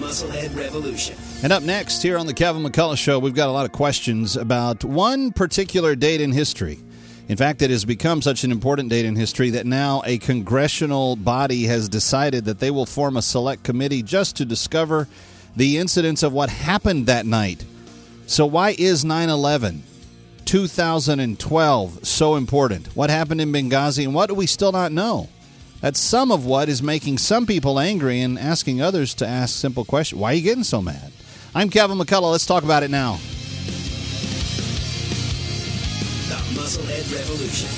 Musclehead Revolution. And up next here on the Kevin McCullough Show, we've got a lot of questions about one particular date in history. In fact, it has become such an important date in history that now a congressional body has decided that they will form a select committee just to discover the incidents of what happened that night. So why is 9/11, 2012 so important? What happened in Benghazi, and what do we still not know? That's some of what is making some people angry and asking others to ask simple questions. Why are you getting so mad? I'm Kevin McCullough. Let's talk about it now. The Musclehead Revolution.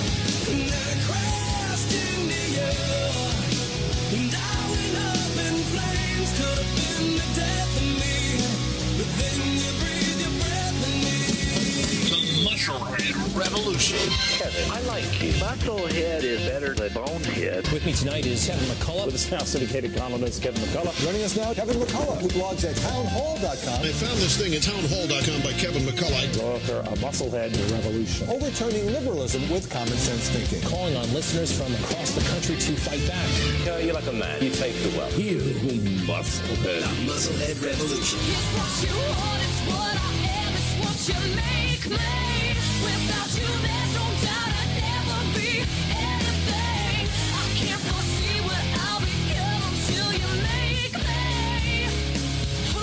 Musclehead Revolution. Kevin, I like you. Musclehead is better than Bonehead. With me tonight is Kevin McCullough, with his now syndicated columnist Kevin McCullough. Joining us now, Kevin McCullough, who blogs at townhall.com. I found this thing at townhall.com by Kevin McCullough. Author of Musclehead Revolution. Overturning liberalism with common sense thinking. Calling on listeners from across the country to fight back. You're like a man. You take the well. You Musclehead. The Musclehead Revolution. It's what you want, it's what I am, it's what you make me. Without you, there's no doubt I'd never be anything. I can't foresee what I'll become until you make me who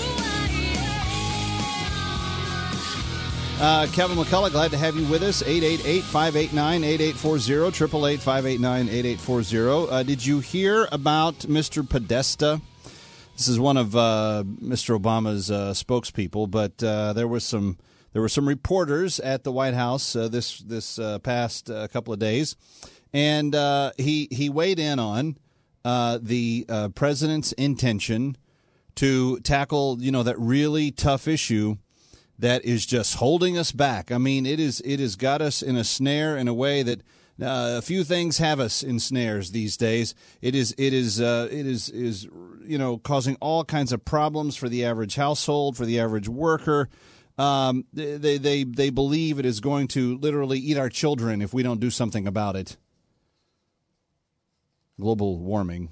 I am. Kevin McCullough, glad to have you with us. 888-589-8840, 888-589-8840. Did you hear about Mr. Podesta? This is one of Mr. Obama's spokespeople, but there were some reporters at the White House this past couple of days, and he weighed in on the president's intention to tackle that really tough issue that is just holding us back. I mean, it has got us in a snare in a way that a few things have us in snares these days. It is causing all kinds of problems for the average household, for the average worker. They believe it is going to literally eat our children if we don't do something about it. Global warming.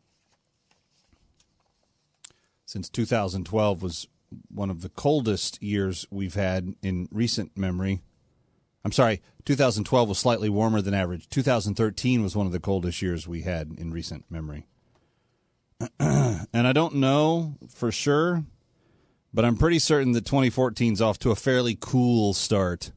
Since 2012 was one of the coldest years we've had in recent memory. I'm sorry, 2012 was slightly warmer than average. 2013 was one of the coldest years we had in recent memory. And I don't know for sure, but I'm pretty certain that 2014 is off to a fairly cool start.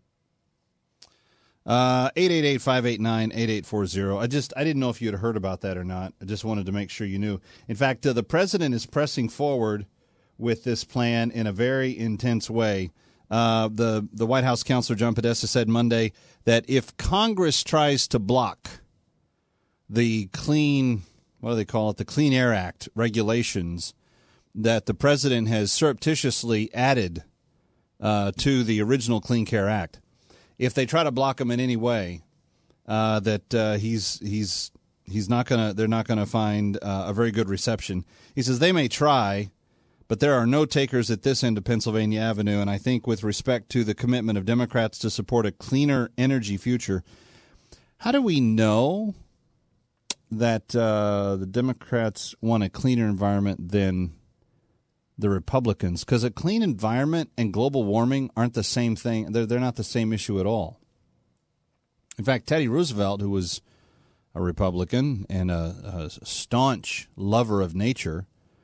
888-589-8840. I didn't know if you had heard about that or not. I just wanted to make sure you knew. In fact, the president is pressing forward with this plan in a very intense way. The White House counselor John Podesta said Monday that if Congress tries to block the Clean Air Act regulations that the president has surreptitiously added to the original Clean Care Act, if they try to block him in any way, they're not gonna find a very good reception. He says they may try, but there are no takers at this end of Pennsylvania Avenue, and I think with respect to the commitment of Democrats to support a cleaner energy future, how do we know that the Democrats want a cleaner environment than the Republicans? Because a clean environment and global warming aren't the same thing. They're not the same issue at all. In fact, Teddy Roosevelt, who was a Republican and a staunch lover of nature,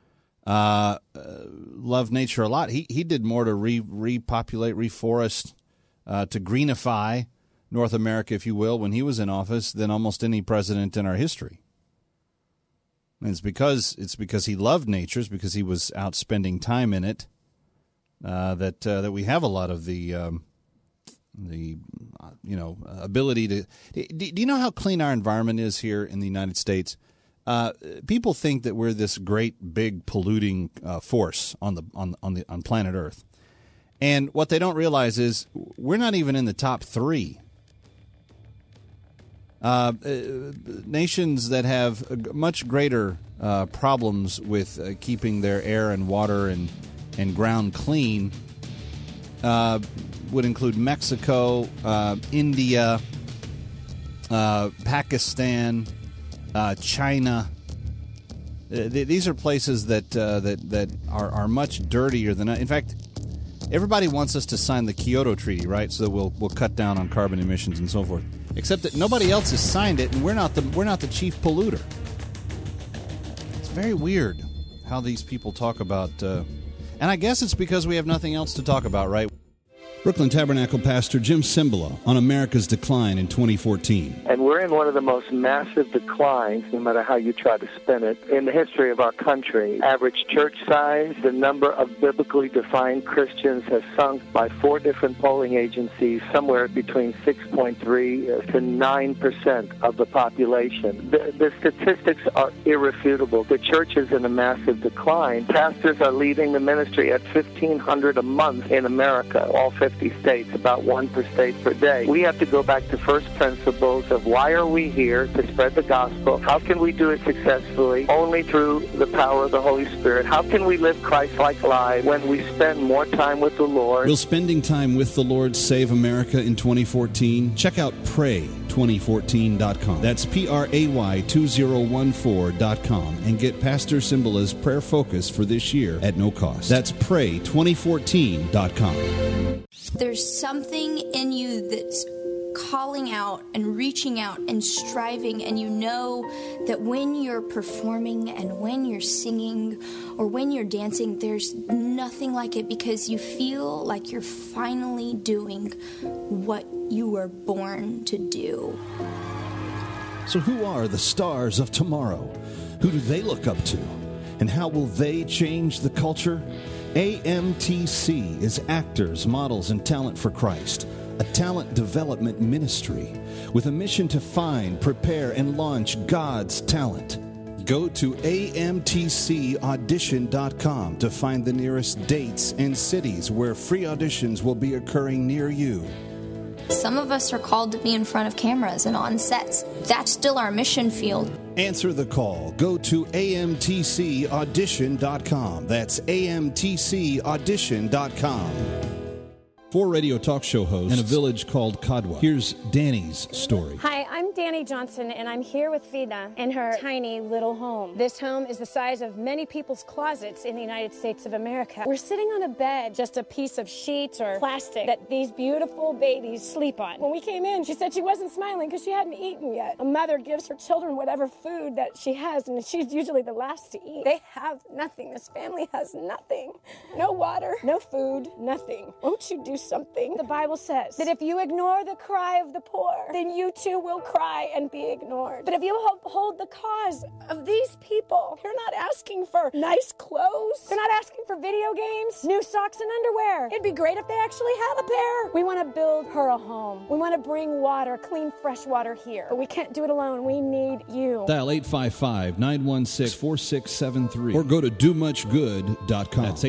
loved nature a lot. He did more to repopulate, reforest, to greenify North America, if you will, when he was in office than almost any president in our history. And it's because he loved nature, it's because he was out spending time in it, that we have a lot of the ability to. Do you know how clean our environment is here in the United States? People think that we're this great big polluting force on planet Earth, and what they don't realize is we're not even in the top 3. Nations that have much greater problems with keeping their air and water and ground clean would include Mexico, India, Pakistan, China. These are places that are much dirtier than. In fact, everybody wants us to sign the Kyoto Treaty, right? So that we'll cut down on carbon emissions and so forth. Except that nobody else has signed it, and we're not the chief polluter. It's very weird how these people talk about, and I guess it's because we have nothing else to talk about, right? Brooklyn Tabernacle Pastor Jim Cymbala on America's decline in 2014. And we're in one of the most massive declines, no matter how you try to spin it, in the history of our country. Average church size, the number of biblically defined Christians has sunk by 4 different polling agencies, somewhere between 6.3 to 9% of the population. The statistics are irrefutable. The church is in a massive decline. Pastors are leaving the ministry at $1,500 a month in America, all 50 states, about 1 per state per day. We have to go back to first principles of why are we here to spread the gospel? How can we do it successfully? Only through the power of the Holy Spirit. How can we live Christ-like lives when we spend more time with the Lord? Will spending time with the Lord save America in 2014? Check out pray2014.com. That's PRAY2014.com and get Pastor Cymbala's prayer focus for this year at no cost. That's pray2014.com. There's something in you that's calling out and reaching out and striving, and you know that when you're performing and when you're singing or when you're dancing, there's nothing like it, because you feel like you're finally doing what you were born to do. So who are the stars of tomorrow? Who do they look up to? And how will they change the culture? AMTC is Actors, Models, and Talent for Christ, a talent development ministry with a mission to find, prepare, and launch God's talent. Go to amtcaudition.com to find the nearest dates and cities where free auditions will be occurring near you. Some of us are called to be in front of cameras and on sets. That's still our mission field. Answer the call. Go to amtcaudition.com. That's amtcaudition.com. 4 radio talk show hosts in a village called Kadwa. Here's Danny's story. Hi, I'm Danny Johnson, and I'm here with Fida in her tiny little home. This home is the size of many people's closets in the United States of America. We're sitting on a bed, just a piece of sheets or plastic that these beautiful babies sleep on. When we came in, she said she wasn't smiling because she hadn't eaten yet. A mother gives her children whatever food that she has, and she's usually the last to eat. They have nothing. This family has nothing. No water, no food, nothing. Won't you do something? The Bible says that if you ignore the cry of the poor, then you too will cry and be ignored. But if you uphold the cause of these people, you're not asking for nice clothes. You're not asking for video games, new socks and underwear. It'd be great if they actually had a pair. We want to build her a home. We want to bring water, clean, fresh water here. But we can't do it alone. We need you. Dial 855-916-4673 or go to domuchgood.com. That's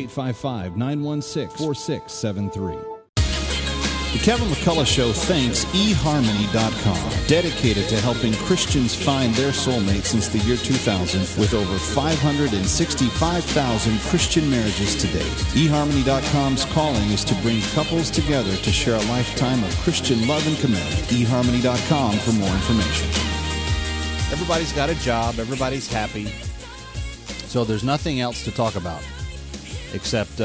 855-916-4673. The Kevin McCullough Show thanks eHarmony.com, dedicated to helping Christians find their soulmate since the year 2000, with over 565,000 Christian marriages to date. eHarmony.com's calling is to bring couples together to share a lifetime of Christian love and commitment. eHarmony.com for more information. Everybody's got a job. Everybody's happy. So there's nothing else to talk about except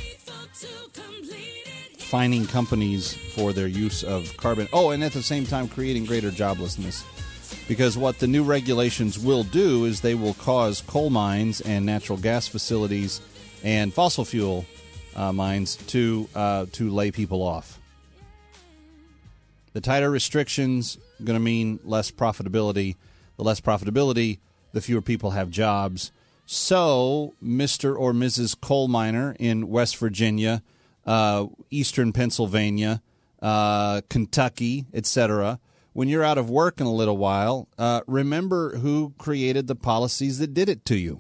fining companies for their use of carbon. Oh, and at the same time creating greater joblessness. Because what the new regulations will do is they will cause coal mines and natural gas facilities and fossil fuel mines to lay people off. The tighter restrictions are going to mean less profitability. The less profitability, the fewer people have jobs. So, Mr. or Mrs. Coal Miner in West Virginia, Eastern Pennsylvania, Kentucky, etc., when you're out of work in a little while, remember who created the policies that did it to you.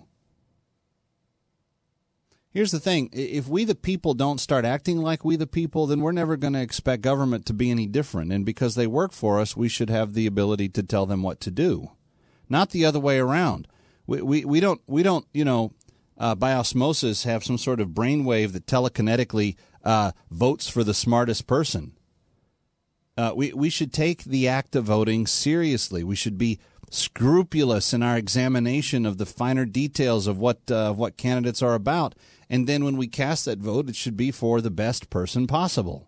Here's the thing. If we the people don't start acting like we the people, then we're never going to expect government to be any different. And because they work for us, we should have the ability to tell them what to do, not the other way around. We don't by osmosis have some sort of brainwave that telekinetically votes for the smartest person. We should take the act of voting seriously. We should be scrupulous in our examination of the finer details of what candidates are about. And then when we cast that vote, it should be for the best person possible.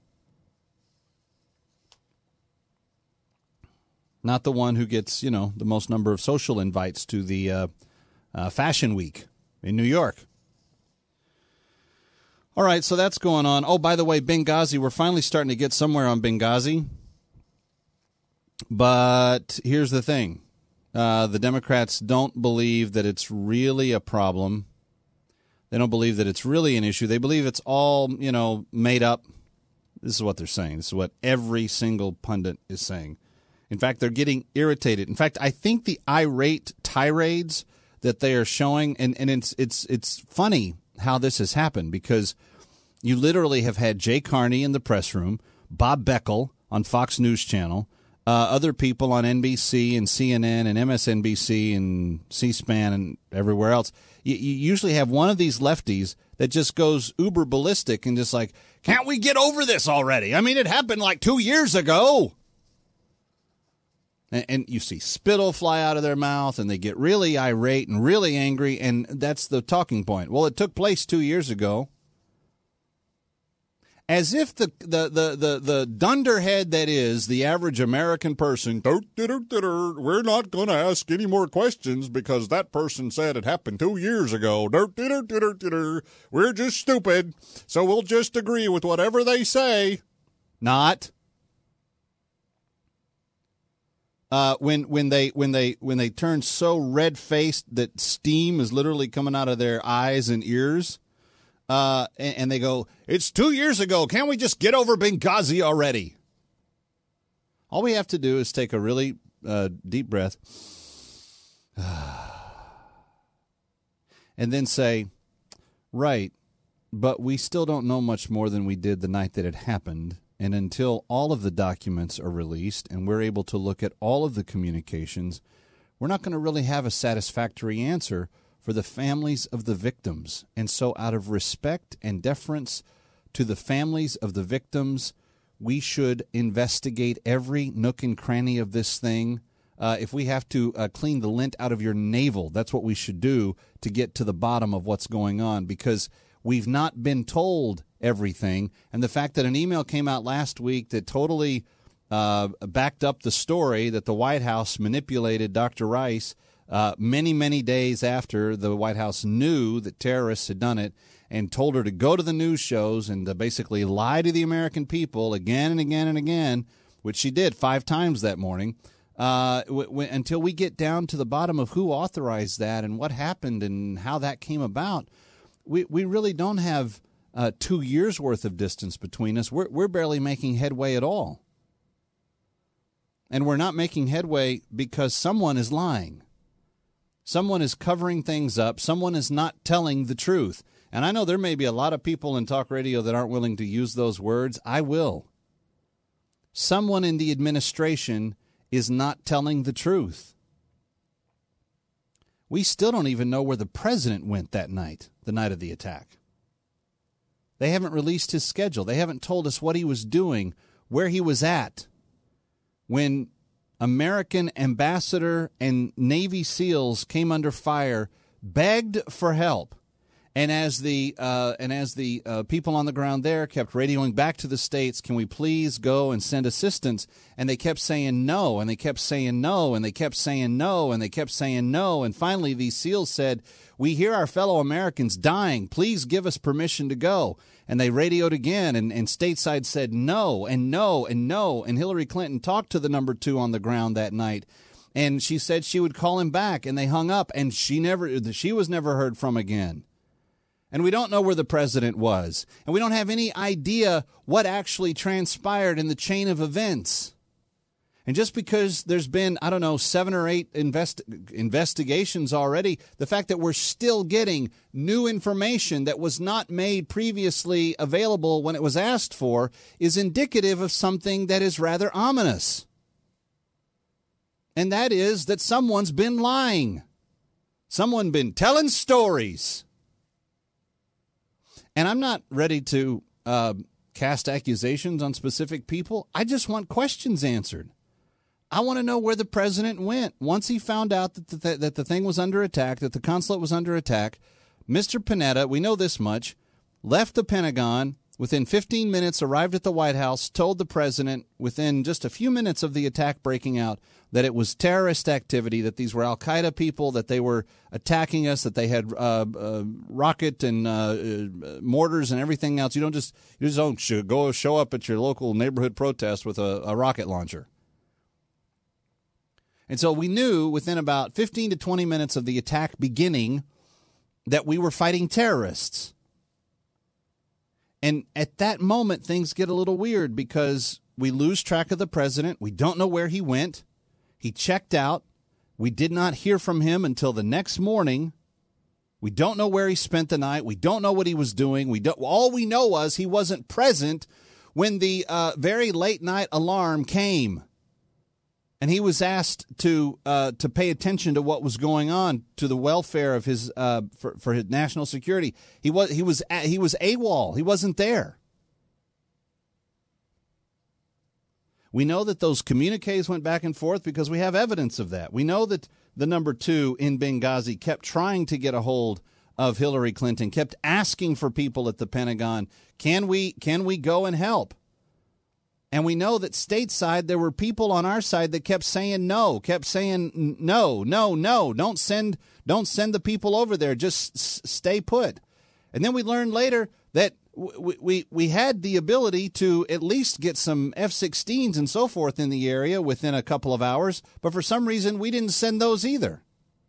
Not the one who gets, the most number of social invites to the Fashion Week in New York. All right, so that's going on. Oh, by the way, Benghazi, we're finally starting to get somewhere on Benghazi. But here's the thing. The Democrats don't believe that it's really a problem. They don't believe that it's really an issue. They believe it's all, made up. This is what they're saying. This is what every single pundit is saying. In fact, they're getting irritated. In fact, I think the irate tirades that they are showing, and it's funny how this has happened, because you literally have had Jay Carney in the press room, Bob Beckel on Fox News Channel, other people on NBC and CNN and MSNBC and C-SPAN and everywhere else. You usually have one of these lefties that just goes uber ballistic and just like, can't we get over this already? I mean, it happened like 2 years ago. And you see spittle fly out of their mouth, and they get really irate and really angry, and that's the talking point. Well, it took place 2 years ago. As if the dunderhead that is the average American person, we're not going to ask any more questions because that person said it happened 2 years ago. We're just stupid, so we'll just agree with whatever they say. Not. When they turn so red-faced that steam is literally coming out of their eyes and ears, and they go, it's 2 years ago. Can't we just get over Benghazi already? All we have to do is take a really deep breath and then say, right, but we still don't know much more than we did the night that it happened. And until all of the documents are released and we're able to look at all of the communications, we're not going to really have a satisfactory answer for the families of the victims. And so out of respect and deference to the families of the victims, we should investigate every nook and cranny of this thing. If we have to clean the lint out of your navel, that's what we should do to get to the bottom of what's going on, because we've not been told everything. And the fact that an email came out last week that totally backed up the story that the White House manipulated Dr. Rice many, many days after the White House knew that terrorists had done it, and told her to go to the news shows and to basically lie to the American people again and again and again, which she did 5 times that morning, until we get down to the bottom of who authorized that and what happened and how that came about. We really don't have 2 years' worth of distance between us. We're barely making headway at all. And we're not making headway because someone is lying. Someone is covering things up. Someone is not telling the truth. And I know there may be a lot of people in talk radio that aren't willing to use those words. I will. Someone in the administration is not telling the truth. We still don't even know where the president went that night, the night of the attack. They haven't released his schedule. They haven't told us what he was doing, where he was at when American ambassador and Navy SEALs came under fire, begged for help. And as the people on the ground there kept radioing back to the states, can we please go and send assistance? And they kept saying no, and they kept saying no, and they kept saying no, and they kept saying no. And finally, these SEALs said, we hear our fellow Americans dying. Please give us permission to go. And they radioed again, and stateside said no, and no, and no. And Hillary Clinton talked to the number 2 on the ground that night, and she said she would call him back, and they hung up, and she was never heard from again. And we don't know where the president was. And we don't have any idea what actually transpired in the chain of events. And just because there's been, 7 or 8 investigations already, the fact that we're still getting new information that was not made previously available when it was asked for is indicative of something that is rather ominous. And that is that someone's been lying. Someone's been telling stories. And I'm not ready to cast accusations on specific people. I just want questions answered. I want to know where the president went. Once he found out that the thing was under attack, that the consulate was under attack, Mr. Panetta, we know this much, left the Pentagon, within 15 minutes arrived at the White House, told the president within just a few minutes of the attack breaking out that it was terrorist activity, that these were al-Qaeda people, that they were attacking us, that they had rocket and mortars and everything else. You just don't go show up at your local neighborhood protest with a rocket launcher. And so we knew within about 15 to 20 minutes of the attack beginning that we were fighting terrorists. And at that moment, things get a little weird because we lose track of the president. We don't know where he went. He checked out. We did not hear from him until the next morning. We don't know where he spent the night. We don't know what he was doing. All we know was he wasn't present when the very late night alarm came. And he was asked to pay attention to what was going on, to the welfare of his for his national security. He was AWOL. He wasn't there. We know that those communiques went back and forth because we have evidence of that. We know that the number 2 in Benghazi kept trying to get a hold of Hillary Clinton, kept asking for people at the Pentagon, can we go and help? And we know that stateside, there were people on our side that kept saying no, don't send the people over there, just stay put. And then we learned later that we had the ability to at least get some F-16s and so forth in the area within a couple of hours, but for some reason we didn't send those either.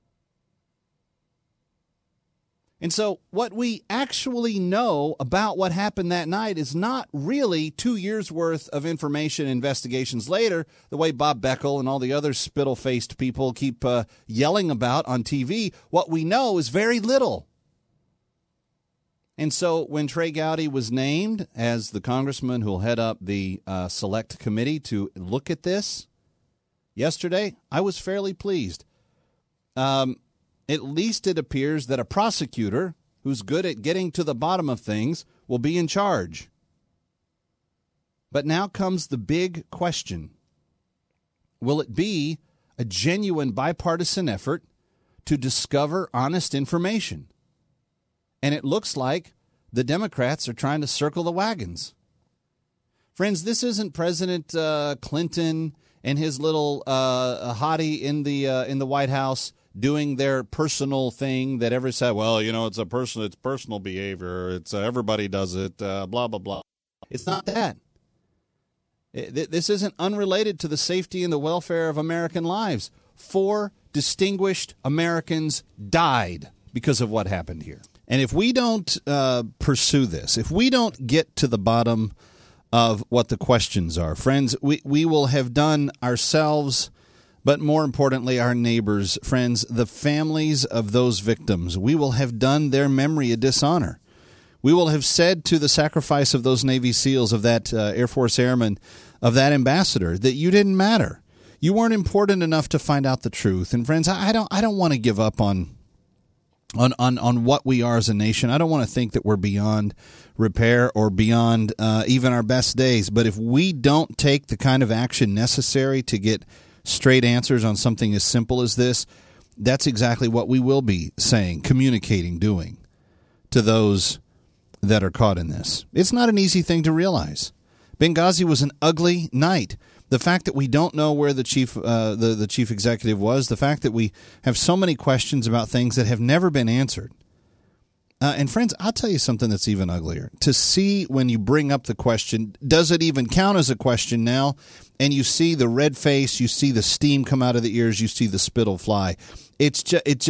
And so what we actually know about what happened that night is not really 2 years' worth of information investigations later, the way Bob Beckel and all the other spittle-faced people keep yelling about on TV. What we know is very little. And so when Trey Gowdy was named as the congressman who will head up the select committee to look at this yesterday, I was fairly pleased. At least it appears that a prosecutor who's good at getting to the bottom of things will be in charge. But now comes the big question. Will it be a genuine bipartisan effort to discover honest information? And it looks like the Democrats are trying to circle the wagons. Friends, this isn't President Clinton and his little hottie in the White House doing their personal thing that ever said, well, it's personal behavior. It's everybody does it, blah, blah, blah. It's not that. This isn't unrelated to the safety and the welfare of American lives. 4 distinguished Americans died because of what happened here. And if we don't pursue this, if we don't get to the bottom of what the questions are, friends, we will have done ourselves, but more importantly, our neighbors, friends, the families of those victims, we will have done their memory a dishonor. We will have said to the sacrifice of those Navy SEALs, of that Air Force airman, of that ambassador, that you didn't matter. You weren't important enough to find out the truth. And friends, I don't want to give up on what we are as a nation. I don't want to think that we're beyond repair or beyond even our best days. But if we don't take the kind of action necessary to get straight answers on something as simple as this, that's exactly what we will be saying, communicating, doing to those that are caught in this. It's not an easy thing to realize. Benghazi was an ugly night. The fact that we don't know where the chief executive was, the fact that we have so many questions about things that have never been answered. And friends, I'll tell you something that's even uglier. To see when you bring up the question, does it even count as a question now? And you see the red face, you see the steam come out of the ears, you see the spittle fly. It's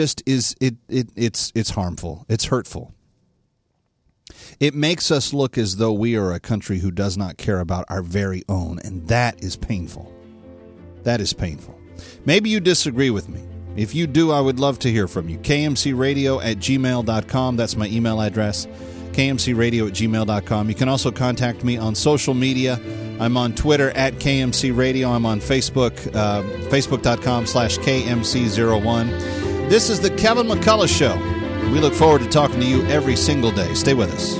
harmful. It's hurtful. It makes us look as though we are a country who does not care about our very own, and that is painful. That is painful. Maybe you disagree with me. If you do, I would love to hear from you. kmcradio@gmail.com. That's my email address, kmcradio@gmail.com. You can also contact me on social media. I'm on Twitter @KMCRadio. I'm on Facebook, facebook.com/KMC01. This is the Kevin McCullough Show. We look forward to talking to you every single day. Stay with us.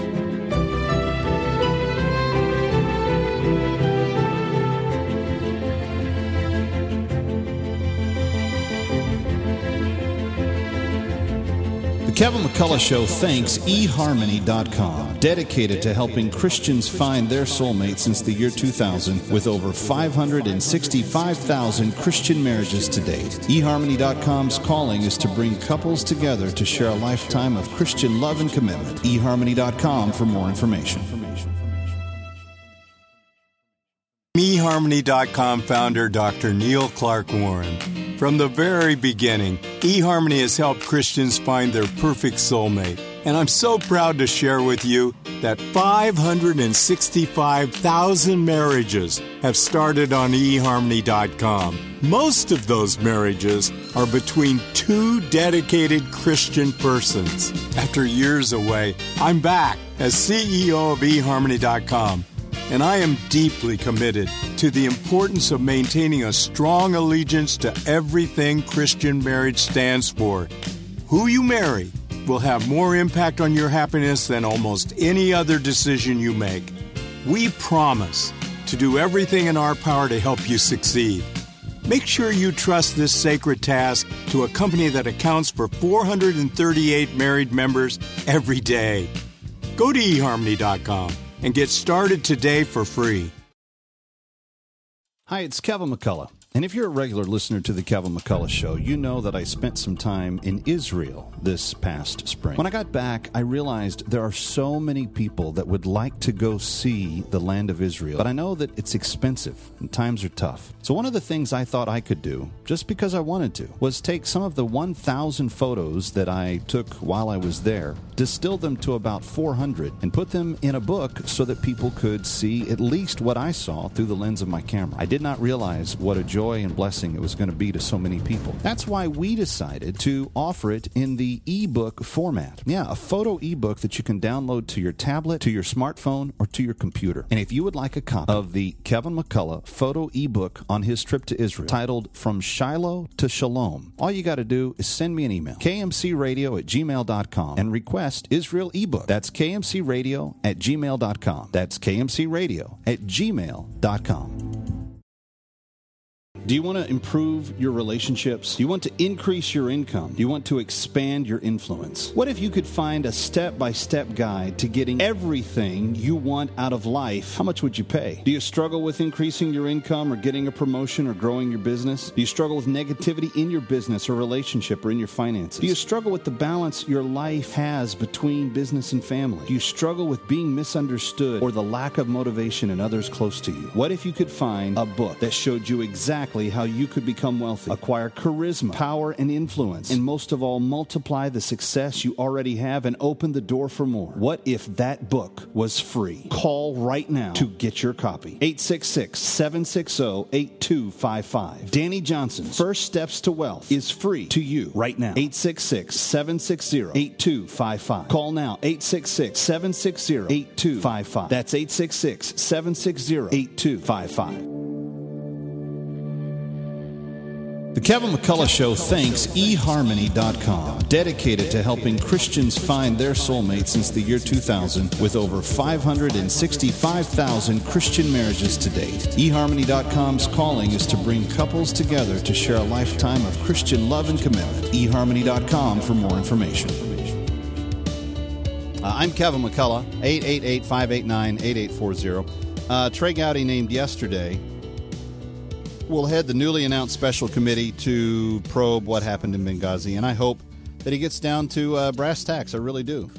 Kevin McCullough Show thanks eHarmony.com, dedicated to helping Christians find their soulmate since the year 2000, with over 565,000 Christian marriages to date. eHarmony.com's calling is to bring couples together to share a lifetime of Christian love and commitment. eHarmony.com for more information. eHarmony.com founder Dr. Neil Clark Warren. From the very beginning, eHarmony has helped Christians find their perfect soulmate. And I'm so proud to share with you that 565,000 marriages have started on eHarmony.com. Most of those marriages are between two dedicated Christian persons. After years away, I'm back as CEO of eHarmony.com. And I am deeply committed to the importance of maintaining a strong allegiance to everything Christian marriage stands for. Who you marry will have more impact on your happiness than almost any other decision you make. We promise to do everything in our power to help you succeed. Make sure you trust this sacred task to a company that accounts for 438 married members every day. Go to eHarmony.com. and get started today for free. Hi, it's Kevin McCullough. And if you're a regular listener to the Kevin McCullough Show, you know that I spent some time in Israel this past spring. When I got back, I realized there are so many people that would like to go see the land of Israel, but I know that it's expensive and times are tough. So one of the things I thought I could do, just because I wanted to, was take some of the 1,000 photos that I took while I was there, distill them to about 400, and put them in a book so that people could see at least what I saw through the lens of my camera. I did not realize what a joy and blessing it was going to be to so many people. That's why we decided to offer it in the ebook format. Yeah, a photo ebook that you can download to your tablet, to your smartphone, or to your computer. And if you would like a copy of the Kevin McCullough photo ebook on his trip to Israel, titled From Shiloh to Shalom, all you got to do is send me an email, kmcradio@gmail.com, and request Israel ebook. That's kmcradio@gmail.com. That's kmcradio@gmail.com. Do you want to improve your relationships? Do you want to increase your income? Do you want to expand your influence? What if you could find a step-by-step guide to getting everything you want out of life? How much would you pay? Do you struggle with increasing your income or getting a promotion or growing your business? Do you struggle with negativity in your business or relationship or in your finances? Do you struggle with the balance your life has between business and family? Do you struggle with being misunderstood or the lack of motivation in others close to you? What if you could find a book that showed you exactly how you could become wealthy, acquire charisma, power, and influence, and most of all, multiply the success you already have and open the door for more? What if that book was free? Call right now to get your copy. 866-760-8255. Danny Johnson's First Steps to Wealth is free to you right now. 866-760-8255. Call now. 866-760-8255. That's 866-760-8255. The Kevin McCullough Show thanks eHarmony.com, dedicated to helping Christians find their soulmate since the year 2000, with over 565,000 Christian marriages to date. eHarmony.com's calling is to bring couples together to share a lifetime of Christian love and commitment. eHarmony.com for more information. I'm Kevin McCullough, 888-589-8840. Trey Gowdy named yesterday will head the newly announced special committee to probe what happened in Benghazi, and I hope that he gets down to brass tacks. I really do.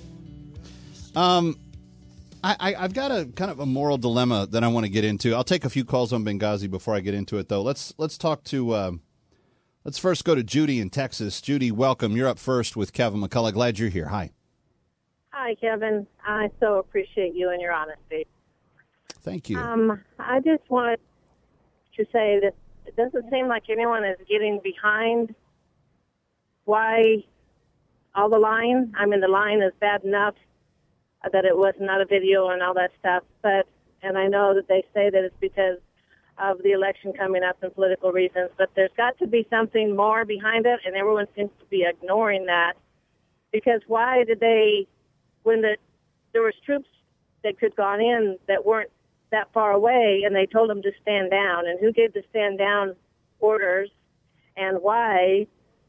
I've got a kind of a moral dilemma that I want to get into. I'll take a few calls on Benghazi before I get into it, though. Let's talk to. Let's first go to Judy in Texas. Judy, welcome. You're up first with Kevin McCullough. Glad you're here. Hi. Hi, Kevin. I so appreciate you and your honesty. Thank you. I just wanted to say that it doesn't seem like anyone is getting behind why all the lying. I mean, the lying is bad enough that it was not a video and all that stuff, and I know that they say that it's because of the election coming up and political reasons, but there's got to be something more behind it, and everyone seems to be ignoring that, because why did they, when there was troops that could have gone in that weren't that far away, and they told them to stand down, and who gave the stand down orders, and why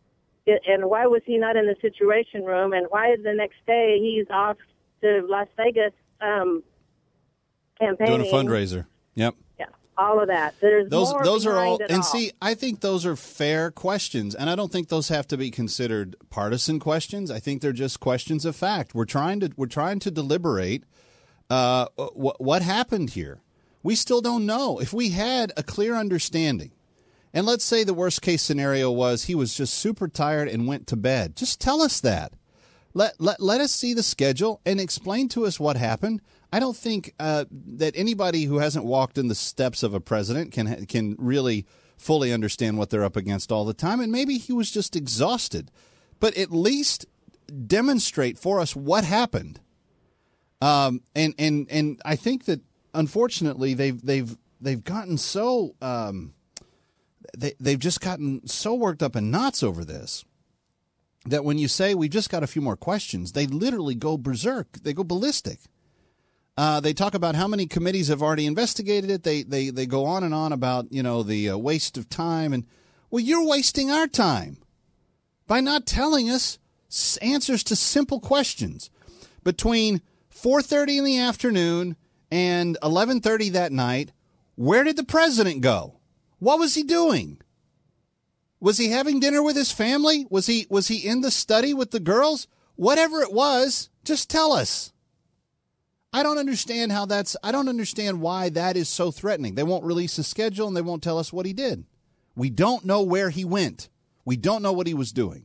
And why was he not in the Situation Room? And why the next day he's off to Las Vegas campaigning? Doing a fundraiser. Yep. Yeah, all of that. There's Those are all, behind it and all. see, I think those are fair questions, and I don't think those have to be considered partisan questions. I think they're just questions of fact. We're trying to deliberate what happened here. We still don't know. If we had a clear understanding, and let's say the worst case scenario was he was just super tired and went to bed, just tell us that. Let us see the schedule and explain to us what happened. I don't think that anybody who hasn't walked in the steps of a president can really fully understand what they're up against all the time. And maybe he was just exhausted, but at least demonstrate for us what happened. And I think that unfortunately they've gotten so they've just gotten so worked up in knots over this that when you say we've just got a few more questions, they literally go berserk. They go ballistic. They talk about how many committees have already investigated it. They go on and on about, the waste of time. And, well, you're wasting our time by not telling us answers to simple questions. Between 4:30 in the afternoon and 11:30 that night, where did the president go? What was he doing? Was he having dinner with his family? Was he in the study with the girls? Whatever it was, just tell us. I don't understand why that is so threatening. They won't release his schedule and they won't tell us what he did. We don't know where he went. We don't know what he was doing.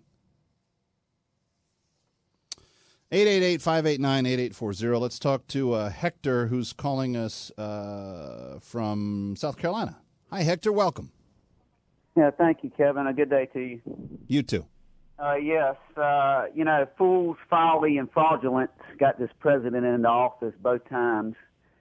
888-589-8840. Let's talk to Hector, who's calling us from South Carolina. Hi, Hector. Welcome. Yeah, thank you, Kevin. A good day to you. You too. Yes, fools, folly, and fraudulence got this president into office both times.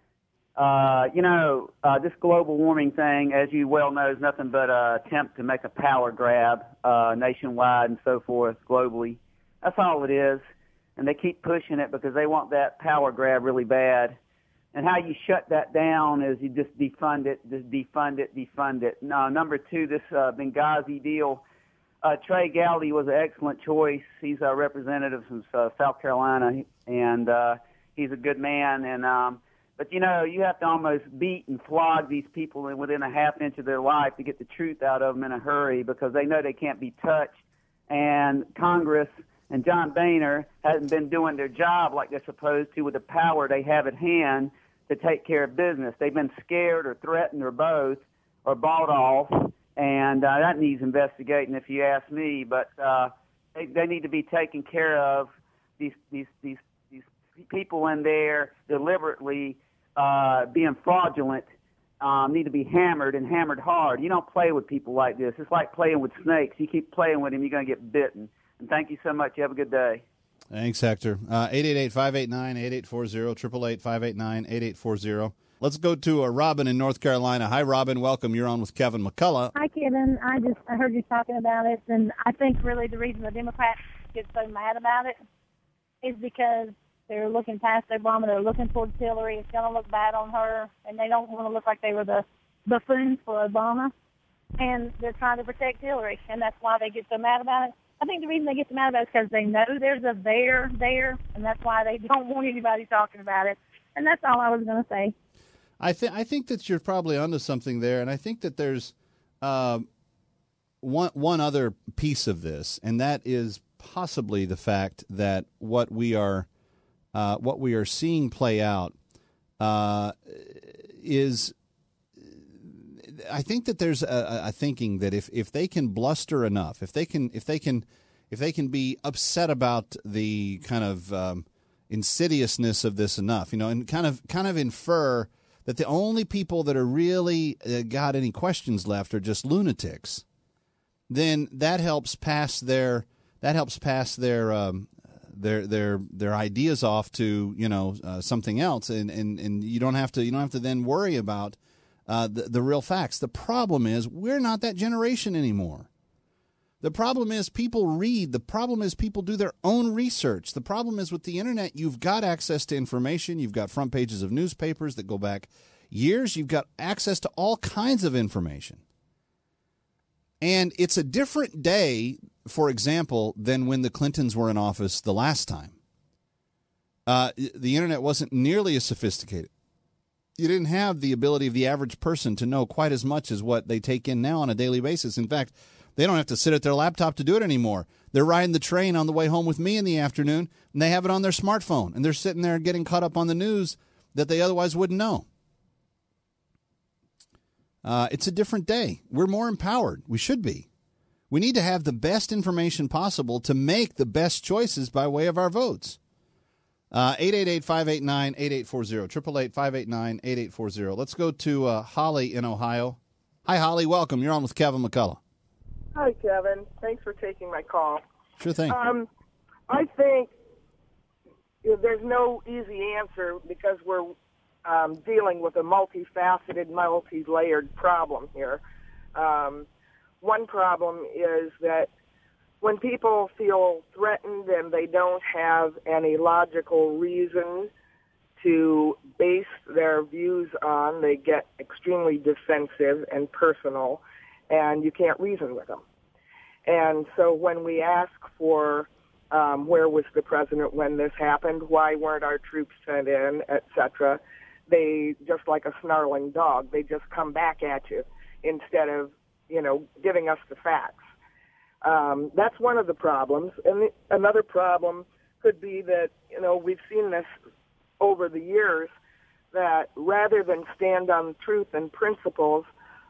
This global warming thing, as you well know, is nothing but an attempt to make a power grab nationwide and so forth globally. That's all it is. And they keep pushing it because they want that power grab really bad. And how you shut that down is you just defund it. No, number two, this Benghazi deal, Trey Gowdy was an excellent choice. He's a representative from South Carolina, and he's a good man. And but, you have to almost beat and flog these people within a half inch of their life to get the truth out of them in a hurry because they know they can't be touched. And Congress and John Boehner hasn't been doing their job like they're supposed to with the power they have at hand to take care of business. They've been scared or threatened or both or bought off, and that needs investigating if you ask me. But they need to be taken care of. These people in there deliberately being fraudulent need to be hammered and hammered hard. You don't play with people like this. It's like playing with snakes. You keep playing with them, you're going to get bitten. And thank you so much. You have a good day. Thanks, Hector. 888-589-8840, 888-589-8840. Let's go to Robin in North Carolina. Hi, Robin. Welcome. You're on with Kevin McCullough. Hi, Kevin. I heard you talking about it, and I think really the reason the Democrats get so mad about it is because they're looking past Obama. They're looking towards Hillary. It's going to look bad on her, and they don't want to look like they were the buffoons for Obama. And they're trying to protect Hillary, and that's why they get so mad about it. I think the reason they get so mad about it is because they know there's a there there, and that's why they don't want anybody talking about it. And that's all I was going to say. I think that you're probably onto something there, and I think that there's one other piece of this, and that is possibly the fact that what we are seeing play out is. I think that there's a thinking that if they can bluster enough, if they can be upset about the kind of insidiousness of this enough, and kind of infer that the only people that are really got any questions left are just lunatics, then that helps pass their ideas off to something else, and you don't have to then worry about the real facts. The problem is we're not that generation anymore. The problem is people read. The problem is people do their own research. The problem is with the internet, you've got access to information. You've got front pages of newspapers that go back years. You've got access to all kinds of information. And it's a different day for example, than when the Clintons were in office the last time. The internet wasn't nearly as sophisticated. You didn't have the ability of the average person to know quite as much as what they take in now on a daily basis. In fact, they don't have to sit at their laptop to do it anymore. They're riding the train on the way home with me in the afternoon, and they have it on their smartphone, and they're sitting there getting caught up on the news that they otherwise wouldn't know. It's a different day. We're more empowered. We should be. We need to have the best information possible to make the best choices by way of our votes. 888-589-8840, 888-589-8840. Let's go to Holly in Ohio. Hi, Holly. Welcome. You're on with Kevin McCullough. Hi, Kevin. Thanks for taking my call. Sure thing. I think there's no easy answer because we're dealing with a multifaceted, multi-layered problem here. One problem is that when people feel threatened and they don't have any logical reason to base their views on, they get extremely defensive and personal, and you can't reason with them. And so when we ask for where was the president when this happened, why weren't our troops sent in, etc., they, just like a snarling dog, they just come back at you instead of, giving us the facts. That's one of the problems. And another problem could be that, we've seen this over the years, that rather than stand on truth and principles,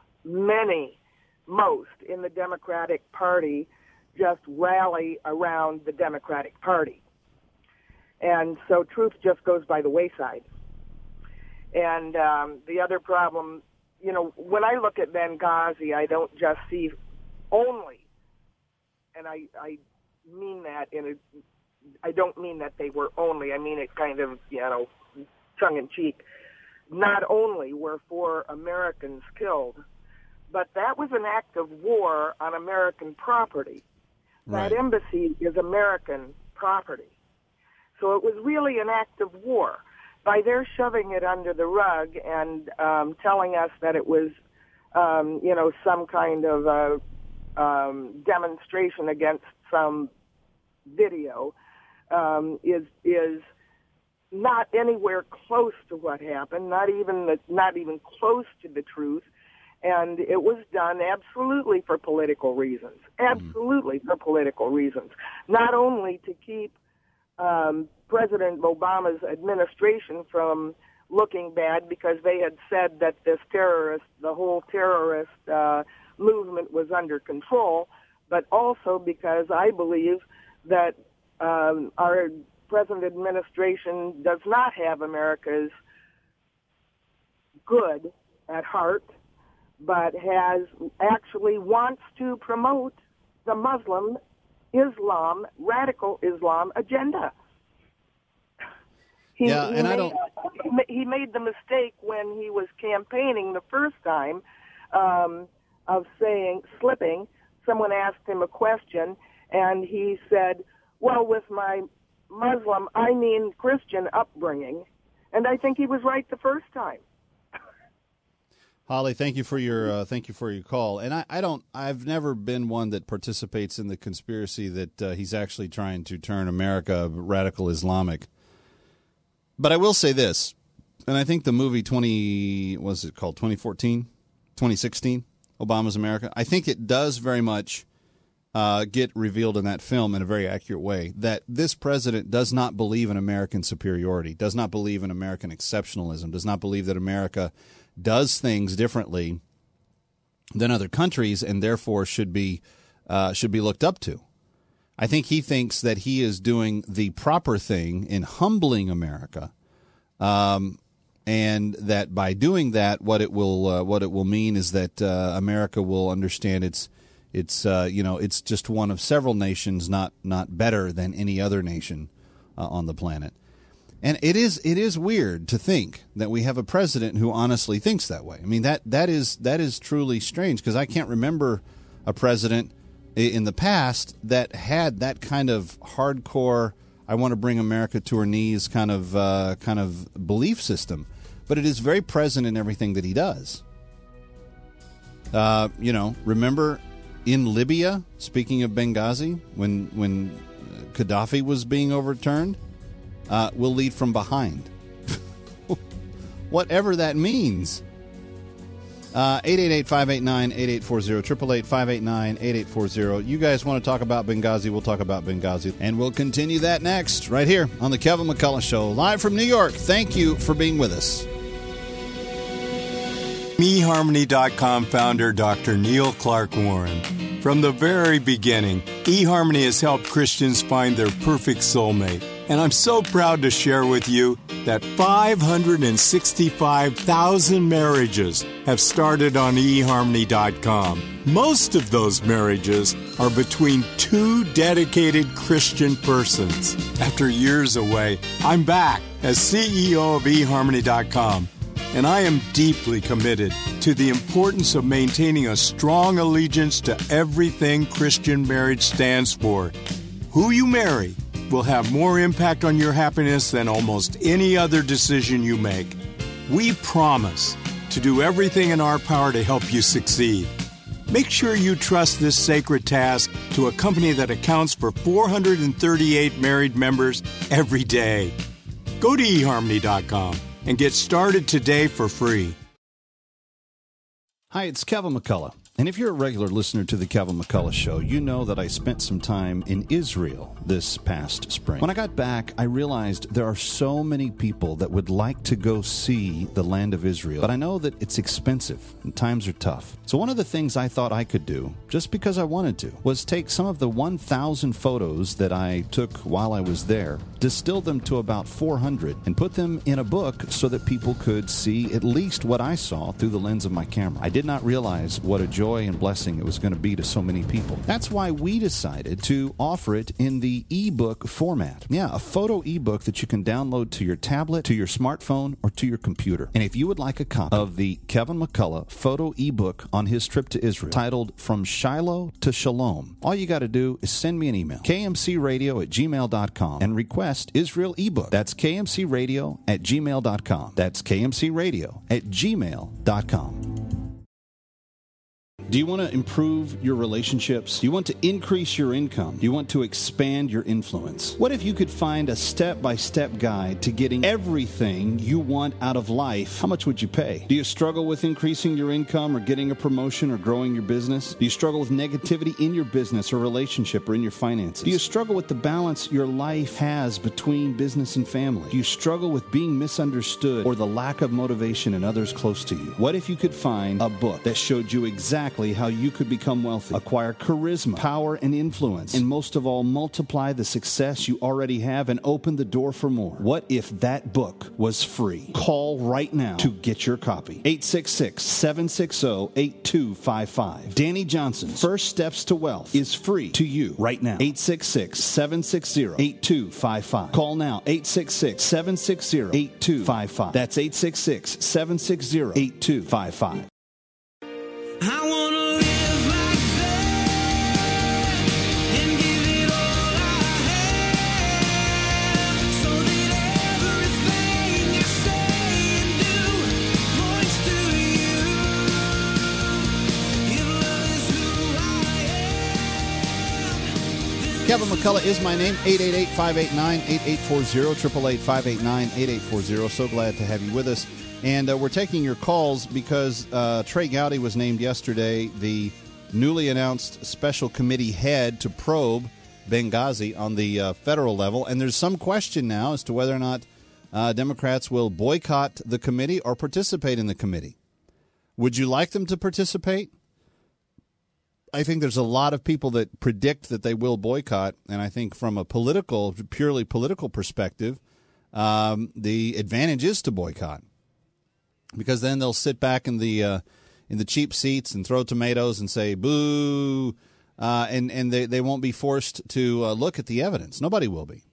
most in the Democratic Party just rally around the Democratic Party. And so truth just goes by the wayside. And the other problem, when I look at Benghazi, I don't just see only, and I mean that I don't mean that they were only, I mean it kind of, tongue-in-cheek. Not only were 4 Americans killed, but that was an act of war on American property. Right. That embassy is American property. So it was really an act of war. By their shoving it under the rug and telling us that it was, some kind of demonstration against some video, is not anywhere close to what happened, not even close to the truth. And it was done absolutely for political reasons, not only to keep President Obama's administration from looking bad because they had said that the whole terrorist movement was under control, but also because I believe that our present administration does not have America's good at heart, but actually wants to promote the Muslim Islam, radical Islam agenda. He made the mistake when he was campaigning the first time of slipping. Someone asked him a question, and he said, well, with my Muslim, I mean Christian upbringing. And I think he was right the first time. Holly, thank you for your call. And I've never been one that participates in the conspiracy that he's actually trying to turn America radical Islamic. But I will say this, and I think the movie 2016, Obama's America, I think it does very much get revealed in that film in a very accurate way that this president does not believe in American superiority, does not believe in American exceptionalism, does not believe that America does things differently than other countries and therefore should be looked up to. I think he thinks that he is doing the proper thing in humbling America, and that by doing that, what it will mean is that America will understand it's just one of several nations, not better than any other nation on the planet. And it is weird to think that we have a president who honestly thinks that way. I mean, that is truly strange, because I can't remember a president in the past that had that kind of hardcore, I want to bring America to her knees kind of belief system. But it is very present in everything that he does. Remember in Libya, speaking of Benghazi, when Gaddafi was being overturned, will lead from behind. Whatever that means. 888-589-8840, 888-589-8840. You guys want to talk about Benghazi, we'll talk about Benghazi. And we'll continue that next, right here on the Kevin McCullough Show, live from New York. Thank you for being with us. eHarmony.com founder Dr. Neil Clark Warren. From the very beginning, eHarmony has helped Christians find their perfect soulmate. And I'm so proud to share with you that 565,000 marriages have started on eHarmony.com. Most of those marriages are between two dedicated Christian persons. After years away, I'm back as CEO of eHarmony.com. And I am deeply committed to the importance of maintaining a strong allegiance to everything Christian marriage stands for. Who you marry will have more impact on your happiness than almost any other decision you make. We promise to do everything in our power to help you succeed. Make sure you trust this sacred task to a company that accounts for 438 married members every day. Go to eHarmony.com and get started today for free. Hi, it's Kevin McCullough. And if you're a regular listener to the Kevin McCullough Show, you know that I spent some time in Israel this past spring. When I got back, I realized there are so many people that would like to go see the land of Israel, but I know that it's expensive and times are tough. So one of the things I thought I could do, just because I wanted to, was take some of the 1,000 photos that I took while I was there, distill them to about 400, and put them in a book so that people could see at least what I saw through the lens of my camera. I did not realize what a joy and blessing it was going to be to so many people. That's why we decided to offer it in the ebook format. Yeah, a photo ebook that you can download to your tablet, to your smartphone, or to your computer. And if you would like a copy of the Kevin McCullough photo ebook on his trip to Israel, titled From Shiloh to Shalom, all you got to do is send me an email, kmcradio@gmail.com, and request Israel ebook. That's kmcradio@gmail.com. That's kmcradio@gmail.com. Do you want to improve your relationships? Do you want to increase your income? Do you want to expand your influence? What if you could find a step-by-step guide to getting everything you want out of life? How much would you pay? Do you struggle with increasing your income or getting a promotion or growing your business? Do you struggle with negativity in your business or relationship or in your finances? Do you struggle with the balance your life has between business and family? Do you struggle with being misunderstood or the lack of motivation in others close to you? What if you could find a book that showed you exactly how you could become wealthy, acquire charisma, power, and influence, and most of all, multiply the success you already have and open the door for more? What if that book was free? Call right now to get your copy. 866-760-8255. Danny Johnson's First Steps to Wealth is free to you right now. 866-760-8255. Call now. 866-760-8255. That's 866-760-8255. I wanna live like that and give it all I have, so that everything I say and do points to you. If love is who I am. Kevin McCullough is my name. 888-589-8840, 888-589-8840. So glad to have you with us. And we're taking your calls because Trey Gowdy was named yesterday the newly announced special committee head to probe Benghazi on the federal level. And there's some question now as to whether or not Democrats will boycott the committee or participate in the committee. Would you like them to participate? I think there's a lot of people that predict that they will boycott. And I think from a purely political perspective, the advantage is to boycott. Because then they'll sit back in the cheap seats and throw tomatoes and say boo, and they won't be forced to look at the evidence. Nobody will be.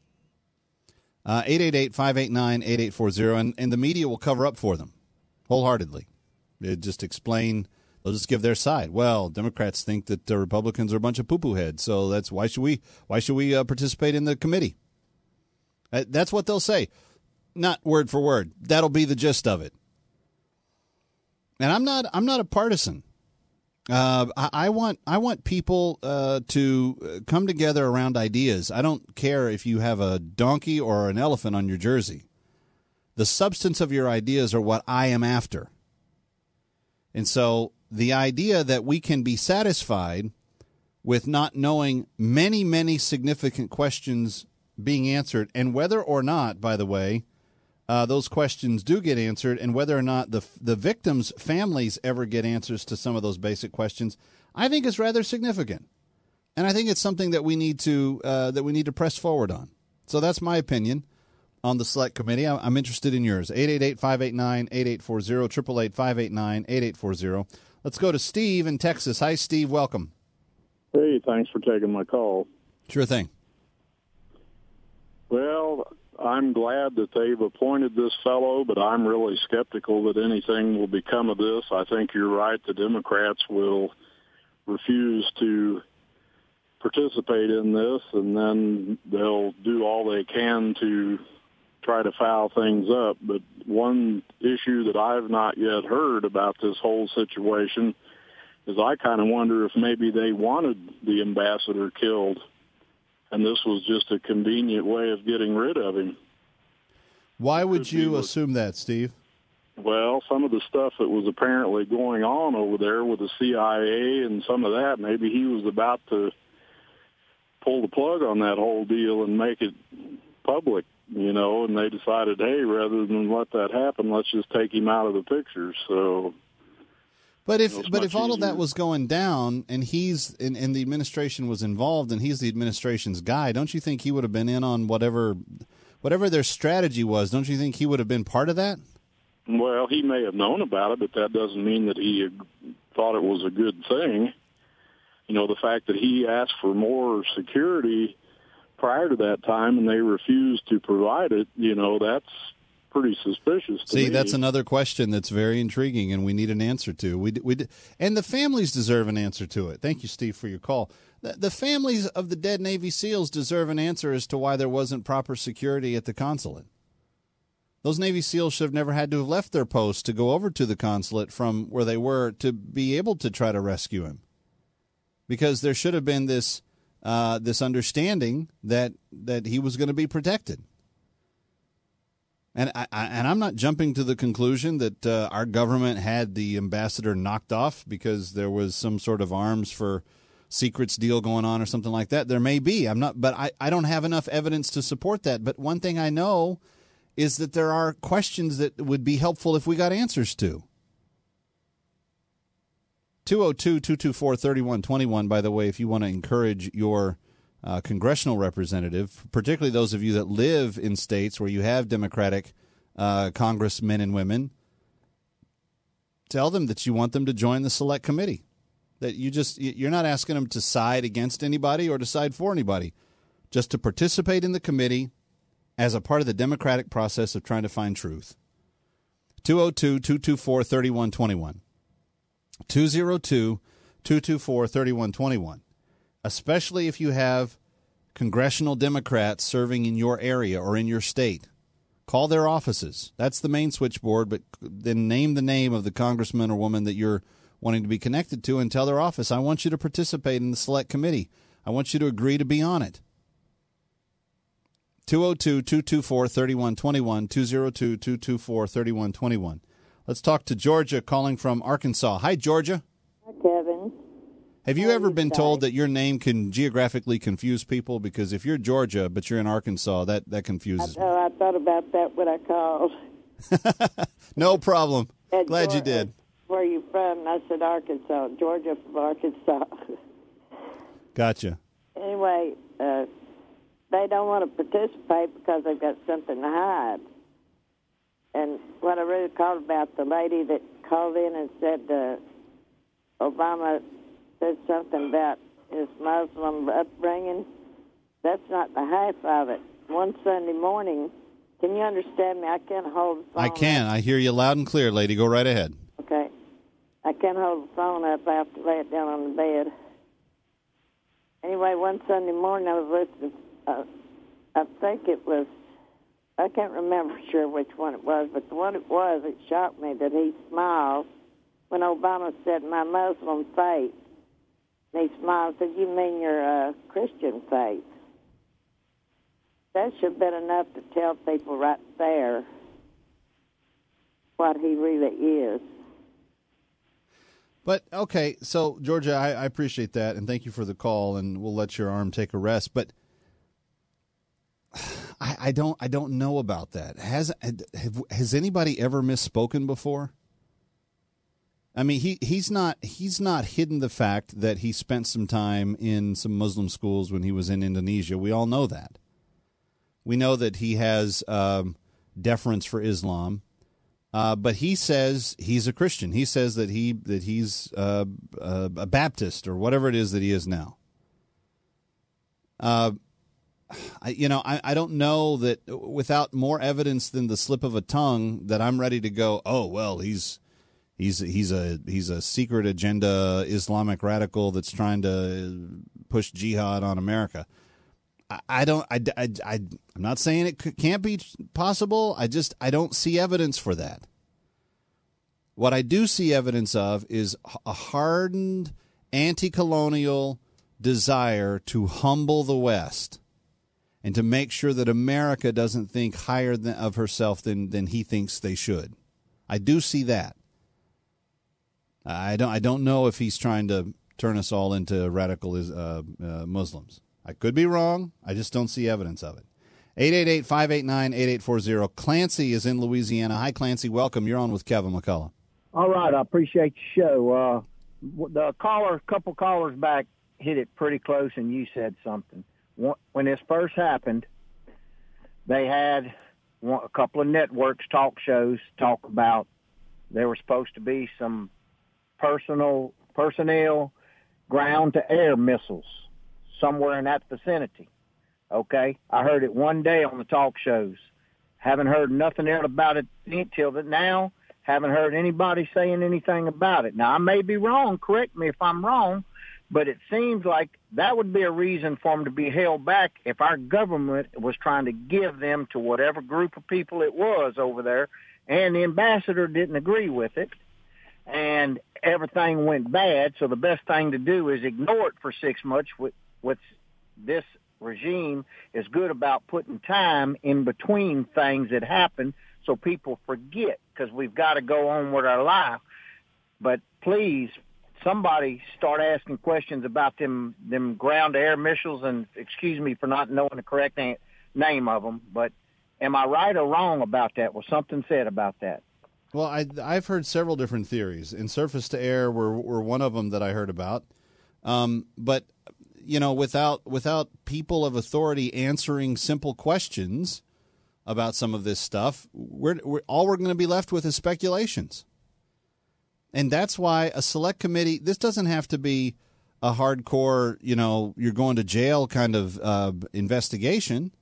888-589-8840, and the media will cover up for them wholeheartedly. They just explain. They'll just give their side. Well, Democrats think that the Republicans are a bunch of poo-poo heads, so that's why should we participate in the committee? That's what they'll say, not word for word. That'll be the gist of it. And I'm not a partisan. I want people to come together around ideas. I don't care if you have a donkey or an elephant on your jersey. The substance of your ideas are what I am after. And so the idea that we can be satisfied with not knowing many, many significant questions being answered, and whether or not, by the way, those questions do get answered, and whether or not the victims' families ever get answers to some of those basic questions, I think is rather significant, and I think it's something that we need to press forward on. So that's my opinion on the Select Committee. I'm interested in yours. 888-589-8840, 888-589-8840. Let's go to Steve in Texas. Hi, Steve. Welcome. Hey, thanks for taking my call. Sure thing. Well, I'm glad that they've appointed this fellow, but I'm really skeptical that anything will become of this. I think you're right. The Democrats will refuse to participate in this, and then they'll do all they can to try to foul things up. But one issue that I've not yet heard about this whole situation is I kind of wonder if maybe they wanted the ambassador killed, and this was just a convenient way of getting rid of him. Why would you assume that, Steve? Well, some of the stuff that was apparently going on over there with the CIA and some of that, maybe he was about to pull the plug on that whole deal and make it public, and they decided, hey, rather than let that happen, let's just take him out of the picture. So, But if all of that was going down and he's and the administration was involved and he's the administration's guy, don't you think he would have been in on whatever their strategy was? Don't you think he would have been part of that? Well, he may have known about it, but that doesn't mean that he thought it was a good thing. The fact that he asked for more security prior to that time and they refused to provide it, that's pretty suspicious to me. See, that's another question that's very intriguing and we need an answer to. And the families deserve an answer to it. Thank you, Steve, for your call. The families of the dead Navy SEALs deserve an answer as to why there wasn't proper security at the consulate. Those Navy SEALs should have never had to have left their post to go over to the consulate from where they were to be able to try to rescue him. Because there should have been this understanding that he was going to be protected. And I'm not jumping to the conclusion that our government had the ambassador knocked off because there was some sort of arms for secrets deal going on or something like that. There may be. But I don't have enough evidence to support that. But one thing I know is that there are questions that would be helpful if we got answers to. 202-224-3121, by the way, if you want to encourage your congressional representative, particularly those of you that live in states where you have Democratic congressmen and women, tell them that you want them to join the Select Committee. That you're not asking them to side against anybody or to side for anybody, just to participate in the committee as a part of the democratic process of trying to find truth. 202-224-3121. 202-224-3121. Especially if you have congressional Democrats serving in your area or in your state. Call their offices. That's the main switchboard, but then name the name of the congressman or woman that you're wanting to be connected to and tell their office, I want you to participate in the Select Committee. I want you to agree to be on it. 202-224-3121, 202-224-3121. Let's talk to Georgia calling from Arkansas. Hi, Georgia. Hi, Kevin. Have you ever been told that your name can geographically confuse people? Because if you're Georgia but you're in Arkansas, that confuses me. I thought about that when I called. No problem. Glad you did. Where are you from? And I said Arkansas. Georgia from Arkansas. Gotcha. Anyway, they don't want to participate because they've got something to hide. And what I really called about the lady that called in and said Obama said something about his Muslim upbringing. That's not the half of it. One Sunday morning, can you understand me? I can't hold the phone. I can. I hear you loud and clear, lady. Go right ahead. Okay. I can't hold the phone up. I have to lay it down on the bed. Anyway, one Sunday morning I was listening. I think it was, I can't remember sure which one it was, but the one it was, it shocked me that he smiles when Obama said, my Muslim faith. And he smiled and said, you mean your Christian faith? That should have been enough to tell people right there what he really is. But, okay, so, Georgia, I appreciate that, and thank you for the call, and we'll let your arm take a rest. But I don't know about that. Has anybody ever misspoken before? I mean, he's not hidden the fact that he spent some time in some Muslim schools when he was in Indonesia. We all know that. We know that he has deference for Islam, but he says he's a Christian. He says that he's a Baptist or whatever it is that he is now. I don't know that without more evidence than the slip of a tongue that I'm ready to go, oh well, he's a secret agenda Islamic radical that's trying to push jihad on America. I'm not saying it can't be possible. I don't see evidence for that. What I do see evidence of is a hardened anti-colonial desire to humble the West and to make sure that America doesn't think higher of herself than he thinks they should. I do see that. I don't know if he's trying to turn us all into radical Muslims. I could be wrong. I just don't see evidence of it. 888-589-8840. Clancy is in Louisiana. Hi, Clancy. Welcome. You're on with Kevin McCullough. All right. I appreciate the show. Couple callers back hit it pretty close, and you said something. When this first happened, they had a couple of networks, talk shows, talk about there were supposed to be some personnel ground-to-air missiles somewhere in that vicinity. Okay? I heard it one day on the talk shows. Haven't heard nothing else about it until now. Haven't heard anybody saying anything about it. Now, I may be wrong. Correct me if I'm wrong. But it seems like that would be a reason for them to be held back if our government was trying to give them to whatever group of people it was over there, and the ambassador didn't agree with it, and everything went bad. So the best thing to do is ignore it for 6 months. With this regime is good about putting time in between things that happen so people forget, because we've got to go on with our life. But please, somebody start asking questions about them ground-to-air missiles, and excuse me for not knowing the correct name of them, but am I right or wrong about that? Was something said about that? Well, I've heard several different theories, and surface-to-air were one of them that I heard about. But, without people of authority answering simple questions about some of this stuff, we're going to be left with is speculations. And that's why a select committee, this doesn't have to be a hardcore, you're going to jail kind of investigation.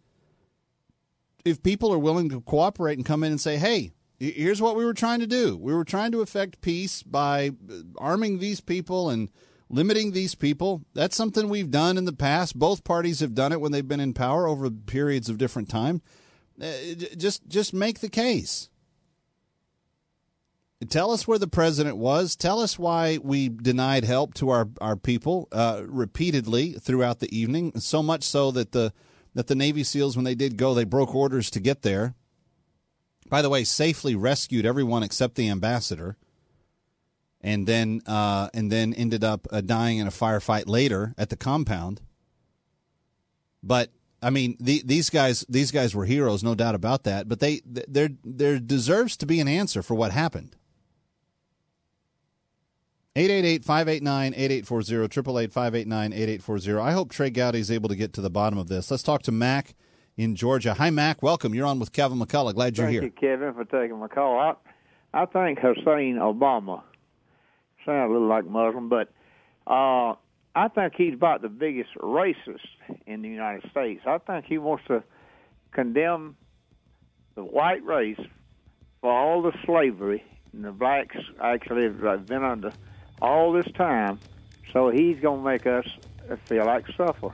If people are willing to cooperate and come in and say, hey, here's what we were trying to do. We were trying to effect peace by arming these people and limiting these people. That's something we've done in the past. Both parties have done it when they've been in power over periods of different time. Just make the case. Tell us where the president was. Tell us why we denied help to our people repeatedly throughout the evening, so much so that the Navy SEALs, when they did go, they broke orders to get there. By the way, safely rescued everyone except the ambassador, and then ended up dying in a firefight later at the compound. But I mean, these guys were heroes, no doubt about that. But there deserves to be an answer for what happened. 888-589-8840, 888-589-8840. I hope Trey Gowdy is able to get to the bottom of this. Let's talk to Mac in Georgia. Hi, Mac. Welcome. You're on with Kevin McCullough. Glad you're here. Thank you, Kevin, for taking my call. I think Hussein Obama sounds a little like Muslim, but I think he's about the biggest racist in the United States. I think he wants to condemn the white race for all the slavery, and the blacks actually have been under all this time, so he's going to make us feel like suffer.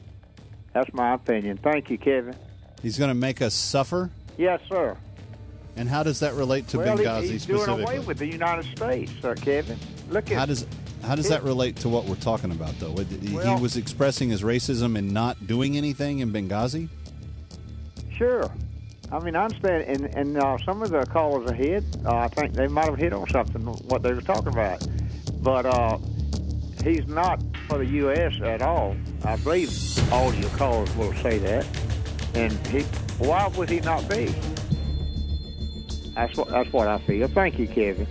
That's my opinion. Thank you, Kevin. He's going to make us suffer? Yes, sir. And how does that relate to well, Benghazi he's doing specifically? away with the United States, Kevin. Look at How does that relate to what we're talking about, though? He was expressing his racism and not doing anything in Benghazi? Sure. I mean, I understand, and some of the callers ahead, I think they might have hit on something, what they were talking about. But he's not for the U.S. at all. I believe all your callers will say that. And why would he not be? That's what I feel. Thank you, Kevin.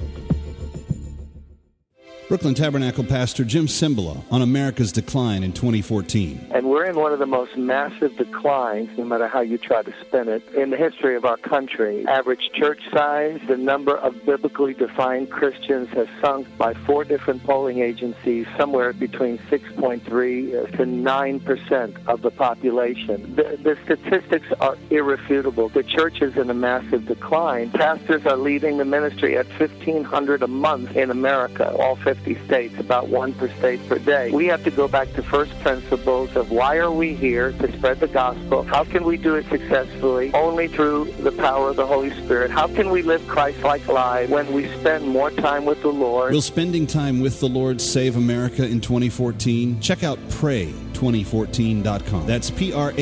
Brooklyn Tabernacle Pastor Jim Cymbala on America's decline in 2014. And we're in one of the most massive declines, no matter how you try to spin it, in the history of our country. Average church size, the number of biblically defined Christians has sunk by 4 different polling agencies, somewhere between 6.3 to 9% of the population. The statistics are irrefutable. The church is in a massive decline. Pastors are leaving the ministry at $1,500 a month in America, all 50 states, about 1 per state per day. We have to go back to first principles of why are we here to spread the gospel? How can we do it successfully? Only through the power of the Holy Spirit. How can we live Christ-like lives when we spend more time with the Lord? Will spending time with the Lord save America in 2014? Check out pray2014.com. That's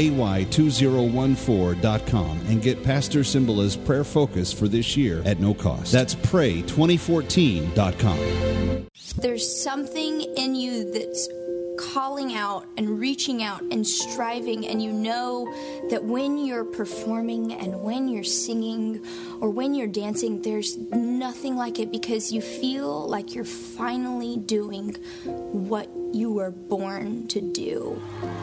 PRAY2014.com and get Pastor Cymbala's prayer focus for this year at no cost. That's pray2014.com. There's something in you that's calling out and reaching out and striving, and you know that when you're performing and when you're singing or when you're dancing, there's nothing like it, because you feel like you're finally doing what you were born to do.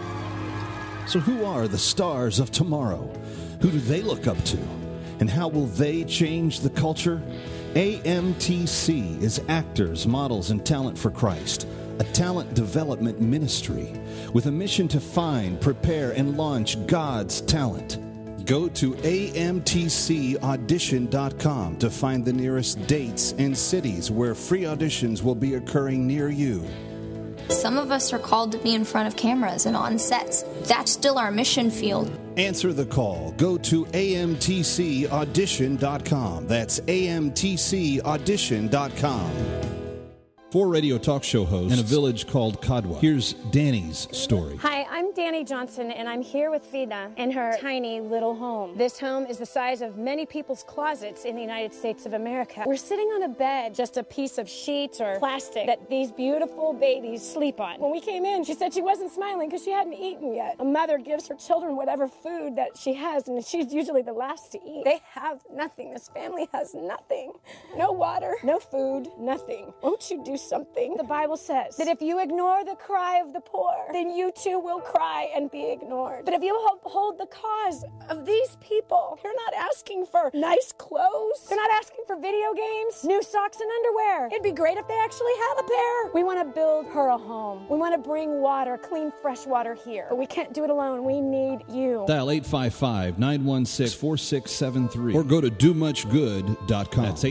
So who are the stars of tomorrow? Who do they look up to? And how will they change the culture? AMTC is Actors, Models, and Talent for Christ, a talent development ministry with a mission to find, prepare, and launch God's talent. Go to amtcaudition.com to find the nearest dates and cities where free auditions will be occurring near you. Some of us are called to be in front of cameras and on sets. That's still our mission field. Answer the call. Go to amtcaudition.com. That's amtcaudition.com. 4 radio talk show hosts in a village called Kadwa. Here's Danny's story. Hi, I'm Danny Johnson, and I'm here with Vida in her tiny little home. This home is the size of many people's closets in the United States of America. We're sitting on a bed, just a piece of sheets or plastic that these beautiful babies sleep on. When we came in, she said she wasn't smiling because she hadn't eaten yet. A mother gives her children whatever food that she has, and she's usually the last to eat. They have nothing. This family has nothing. No water, no food, nothing. Won't you do something? The Bible says that if you ignore the cry of the poor, then you too will cry and be ignored. But if you uphold the cause of these people, you're not asking for nice clothes. They're not asking for video games, new socks and underwear. It'd be great if they actually had a pair. We want to build her a home. We want to bring water, clean, fresh water here. But we can't do it alone. We need you. Dial 855-916-4673 or go to domuchgood.com. That's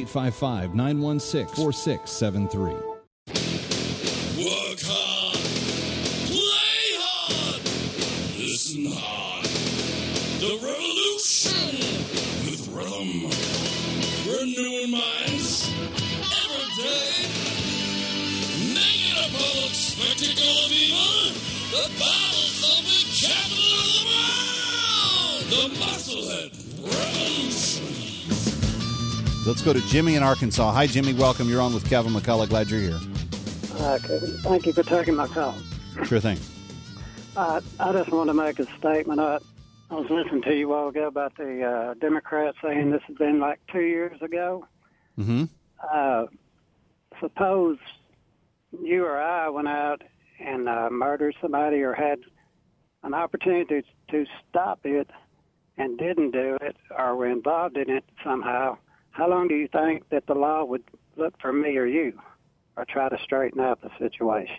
855-916-4673. Work hard, play hard, listen hard. The revolution with rhythm, renewing minds every day. Making a public spectacle of evil, the Bible's the big capital of the world. The Musclehead Revolution. Let's go to Jimmy in Arkansas. Hi, Jimmy. Welcome. You're on with Kevin McCullough. Glad you're here. Kevin, thank you for taking my call. Sure thing. I just want to make a statement. I was listening to you a while ago about the Democrats saying this has been like 2 years ago. Mm-hmm. Suppose you or I went out and murdered somebody or had an opportunity to stop it and didn't do it, or were involved in it somehow. How long do you think that the law would look for me or you, or try to straighten out the situation?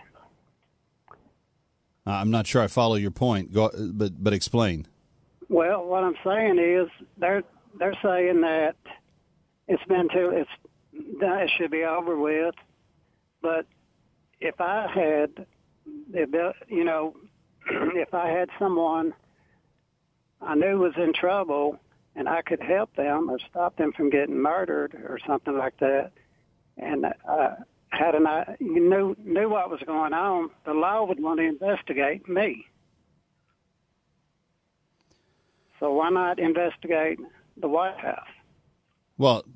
I'm not sure I follow your point, but explain. Well, what I'm saying is they're saying that it should be over with. But if I had, if I had someone I knew was in trouble and I could help them or stop them from getting murdered or something like that, and knew what was going on, the law would want to investigate me. So why not investigate the White House? Well,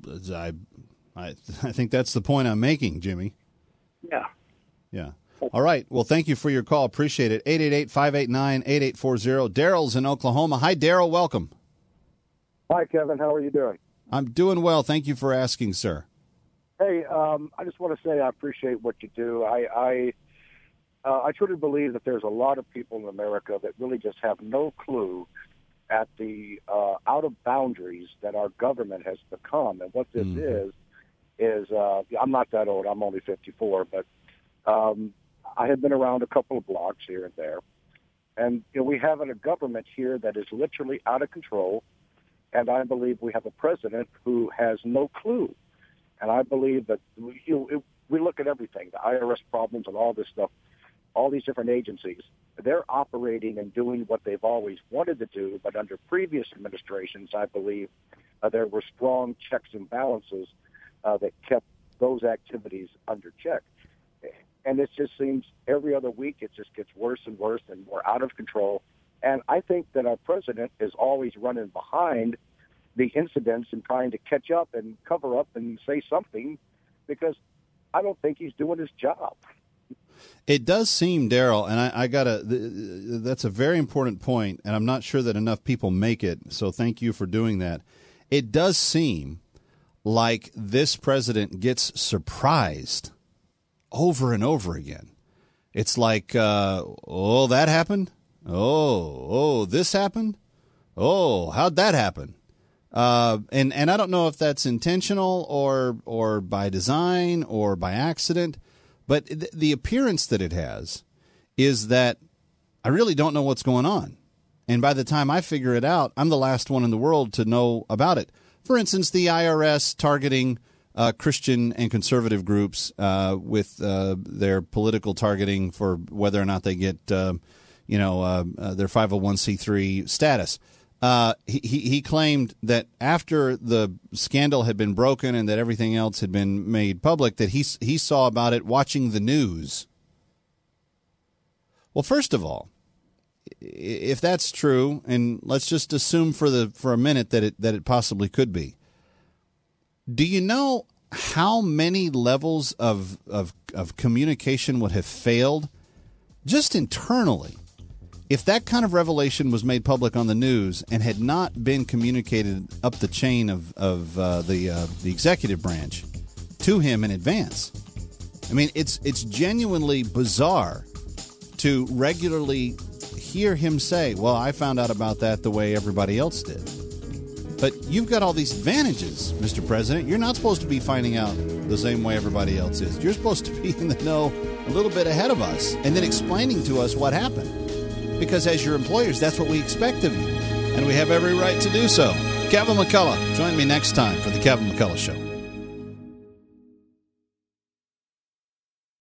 I think that's the point I'm making, Jimmy. Yeah. Yeah. All right. Well, thank you for your call. Appreciate it. 888-589-8840. Daryl's in Oklahoma. Hi, Daryl. Welcome. Hi, Kevin. How are you doing? I'm doing well. Thank you for asking, sir. Hey, I just want to say I appreciate what you do. I truly believe that there's a lot of people in America that really just have no clue at the out of boundaries that our government has become. And what this is I'm not that old. I'm only 54, but I have been around a couple of blocks here and there. And we have a government here that is literally out of control. And I believe we have a president who has no clue. And I believe that we look at everything, the IRS problems and all this stuff, all these different agencies. They're operating and doing what they've always wanted to do, but under previous administrations, I believe there were strong checks and balances that kept those activities under check. And it just seems every other week it just gets worse and worse and more out of control. And I think that our president is always running behind the incidents and trying to catch up and cover up and say something, because I don't think he's doing his job. It does seem, Daryl, and that's a very important point, and I'm not sure that enough people make it, so thank you for doing that. It does seem like this president gets surprised over and over again. It's like, oh, that happened? Oh, this happened? Oh, how'd that happen? And I don't know if that's intentional or by design or by accident, but the appearance that it has is that I really don't know what's going on. And by the time I figure it out, I'm the last one in the world to know about it. For instance, the IRS targeting Christian and conservative groups with their political targeting for whether or not they get their 501c3 status. He claimed that after the scandal had been broken and that everything else had been made public, that he saw about it watching the news. Well, first of all, if that's true, and let's just assume for a minute that it possibly could be, do you know how many levels of communication would have failed just internally if that kind of revelation was made public on the news and had not been communicated up the chain of the executive branch to him in advance? I mean, it's genuinely bizarre to regularly hear him say, well, I found out about that the way everybody else did. But you've got all these advantages, Mr. President. You're not supposed to be finding out the same way everybody else is. You're supposed to be in the know a little bit ahead of us and then explaining to us what happened. Because as your employers, that's what we expect of you. And we have every right to do so. Kevin McCullough, join me next time for the Kevin McCullough Show.